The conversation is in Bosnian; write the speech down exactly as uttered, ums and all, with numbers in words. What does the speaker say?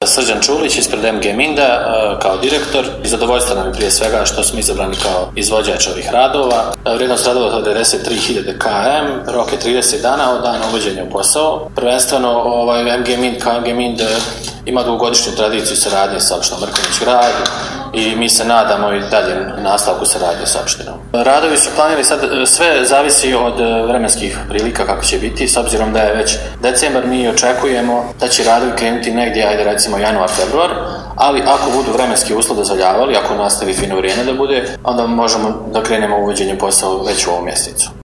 Srđan Čulić ispred em ge Minda kao direktor. Zadovoljstvo nam je prije svega što smo izabrani kao izvođač ovih radova. Vrijednost radova je devedeset tri hiljade kilometara, rok je trideset dana od dana uvođenja u posao. Prvenstveno ovaj, em ge Mind kao em ge Mind ima dugogodišnju tradiciju saradnje sa opštinom Mrkonjić Grad i mi se nadamo i dalje nastavku saradnje sa opštinom. Radovi su planirani sad, sve zavisi od vremenskih prilika kako će biti, s obzirom da je već decembar, mi očekujemo da će radovi krenuti negdje, ajde recimo januar, februar, ali ako budu vremenski uslovi dozvoljavali, ako nastavi fino vrijeme da bude, onda možemo da krenemo uvođenje posao već u ovom mjesecu.